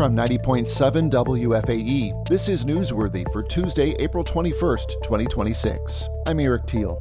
from 90.7 WFAE, this is Newsworthy for Tuesday, April 21st, 2026. I'm Eric Teal.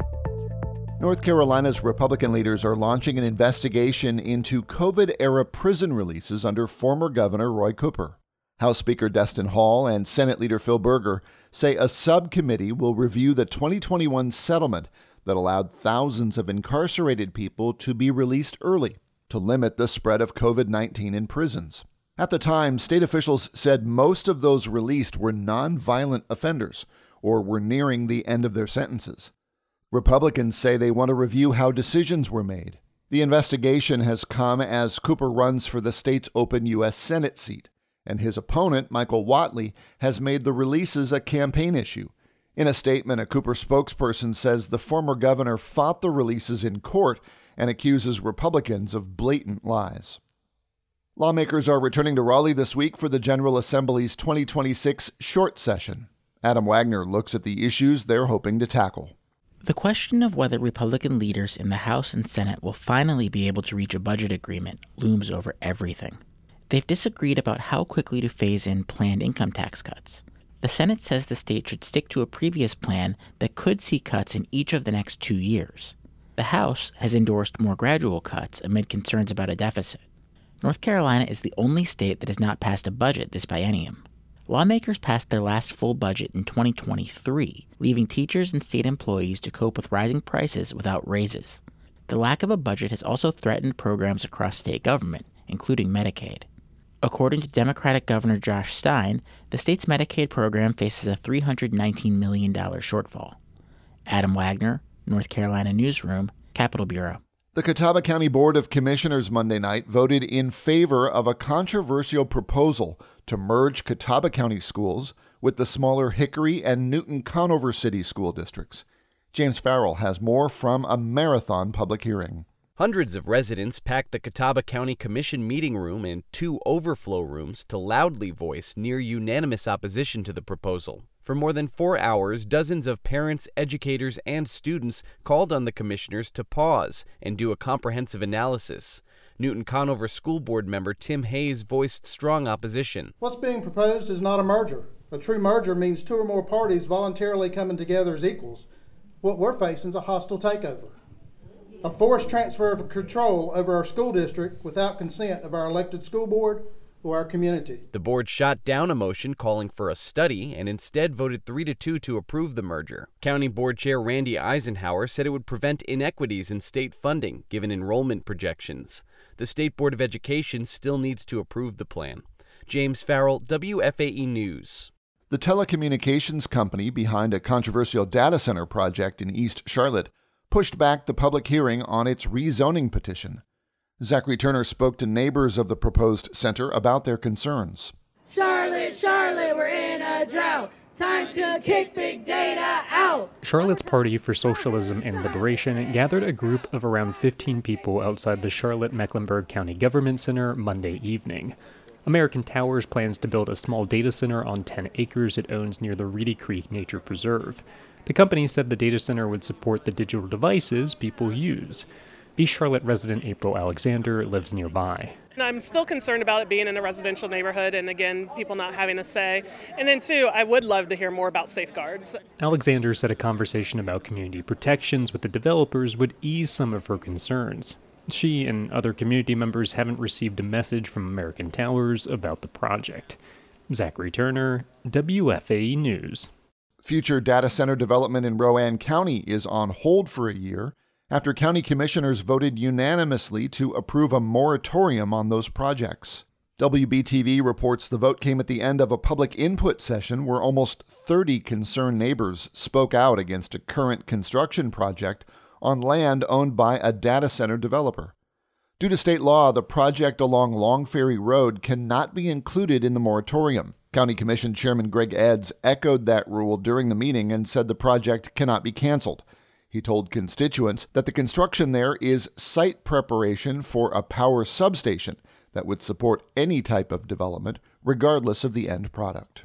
North Carolina's Republican leaders are launching an investigation into COVID-era prison releases under former Governor Roy Cooper. House Speaker Destin Hall and Senate Leader Phil Berger say a subcommittee will review the 2021 settlement that allowed thousands of incarcerated people to be released early to limit the spread of COVID-19 in prisons. At the time, state officials said most of those released were nonviolent offenders or were nearing the end of their sentences. Republicans say they want to review how decisions were made. The investigation has come as Cooper runs for the state's open U.S. Senate seat, and his opponent, Michael Whatley, has made the releases a campaign issue. In a statement, a Cooper spokesperson says the former governor fought the releases in court and accuses Republicans of blatant lies. Lawmakers are returning to Raleigh this week for the General Assembly's 2026 short session. Adam Wagner looks at the issues they're hoping to tackle. The question of whether Republican leaders in the House and Senate will finally be able to reach a budget agreement looms over everything. They've disagreed about how quickly to phase in planned income tax cuts. The Senate says the state should stick to a previous plan that could see cuts in each of the next 2 years. The House has endorsed more gradual cuts amid concerns about a deficit. North Carolina is the only state that has not passed a budget this biennium. Lawmakers passed their last full budget in 2023, leaving teachers and state employees to cope with rising prices without raises. The lack of a budget has also threatened programs across state government, including Medicaid. According to Democratic Governor Josh Stein, the state's Medicaid program faces a $319 million shortfall. Adam Wagner, North Carolina Newsroom, Capitol Bureau. The Catawba County Board of Commissioners Monday night voted in favor of a controversial proposal to merge Catawba County schools with the smaller Hickory and Newton-Conover City school districts. James Farrell has more from a marathon public hearing. Hundreds of residents packed the Catawba County Commission meeting room and 2 overflow rooms to loudly voice near unanimous opposition to the proposal. For more than 4 hours, dozens of parents, educators, and students called on the commissioners to pause and do a comprehensive analysis. Newton-Conover School Board member Tim Hayes voiced strong opposition. What's being proposed is not a merger. A true merger means 2 or more parties voluntarily coming together as equals. What we're facing is a hostile takeover. A forced transfer of control over our school district without consent of our elected school board or our community. The board shot down a motion calling for a study and instead voted 3-2 to approve the merger. County Board Chair Randy Eisenhower said it would prevent inequities in state funding given enrollment projections. The State Board of Education still needs to approve the plan. James Farrell, WFAE News. The telecommunications company behind a controversial data center project in East Charlotte pushed back the public hearing on its rezoning petition. Zachary Turner spoke to neighbors of the proposed center about their concerns. Charlotte, we're in a drought. Time to kick big data out. Charlotte's Party for Socialism and Liberation gathered a group of around 15 people outside the Charlotte-Mecklenburg County Government Center Monday evening. American Towers plans to build a small data center on 10 acres it owns near the Reedy Creek Nature Preserve. The company said the data center would support the digital devices people use. East Charlotte resident April Alexander lives nearby. I'm still concerned about it being in a residential neighborhood and, again, people not having a say. And then, too, I would love to hear more about safeguards. Alexander said a conversation about community protections with the developers would ease some of her concerns. She and other community members haven't received a message from American Towers about the project. Zachary Turner, WFAE News. Future data center development in Rowan County is on hold for a year after county commissioners voted unanimously to approve a moratorium on those projects. WBTV reports the vote came at the end of a public input session where almost 30 concerned neighbors spoke out against a current construction project on land owned by a data center developer. Due to state law, the project along Long Ferry Road cannot be included in the moratorium. County Commission Chairman Greg Edds echoed that rule during the meeting and said the project cannot be canceled. He told constituents that the construction there is site preparation for a power substation that would support any type of development, regardless of the end product.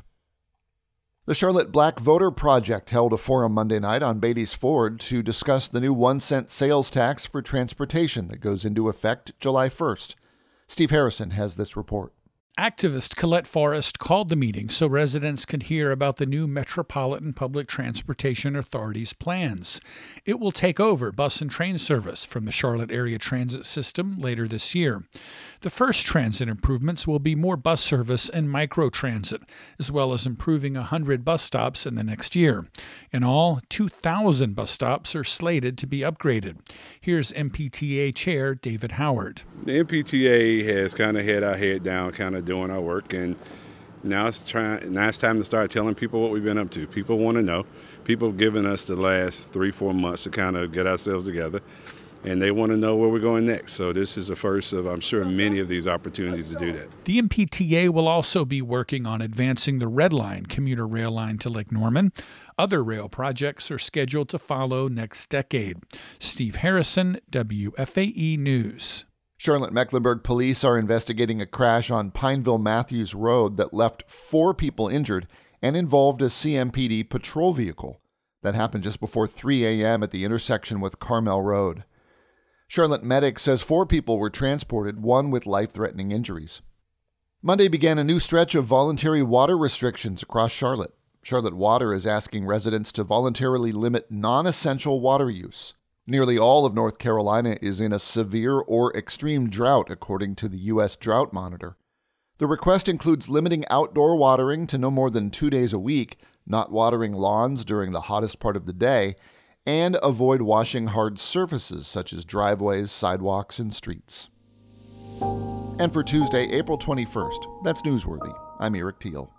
The Charlotte Black Voter Project held a forum Monday night on Beatty's Ford to discuss the new 1-cent sales tax for transportation that goes into effect July 1st. Steve Harrison has this report. Activist Colette Forrest called the meeting so residents could hear about the new Metropolitan Public Transportation Authority's plans. It will take over bus and train service from the Charlotte Area Transit System later this year. The first transit improvements will be more bus service and microtransit, as well as improving 100 bus stops in the next year. In all, 2,000 bus stops are slated to be upgraded. Here's MPTA Chair David Howard. The MPTA has kind of had our head down, kind of doing our work, and now it's time to start telling people what we've been up to. People want to know. People have given us the last 3-4 months to kind of get ourselves together, and they want to know where we're going next. So this is the first of, I'm sure, many of these opportunities to do that. The MPTA will also be working on advancing the Red Line commuter rail line to Lake Norman. Other rail projects are scheduled to follow next decade. Steve Harrison, WFAE News. Charlotte-Mecklenburg police are investigating a crash on Pineville-Matthews Road that left 4 people injured and involved a CMPD patrol vehicle. That happened just before 3 a.m. at the intersection with Carmel Road. Charlotte Medic says 4 people were transported, 1 with life-threatening injuries. Monday began a new stretch of voluntary water restrictions across Charlotte. Charlotte Water is asking residents to voluntarily limit non-essential water use. Nearly all of North Carolina is in a severe or extreme drought, according to the U.S. Drought Monitor. The request includes limiting outdoor watering to no more than 2 days a week, not watering lawns during the hottest part of the day, and avoid washing hard surfaces such as driveways, sidewalks, and streets. And for Tuesday, April 21st, that's Newsworthy. I'm Eric Teal.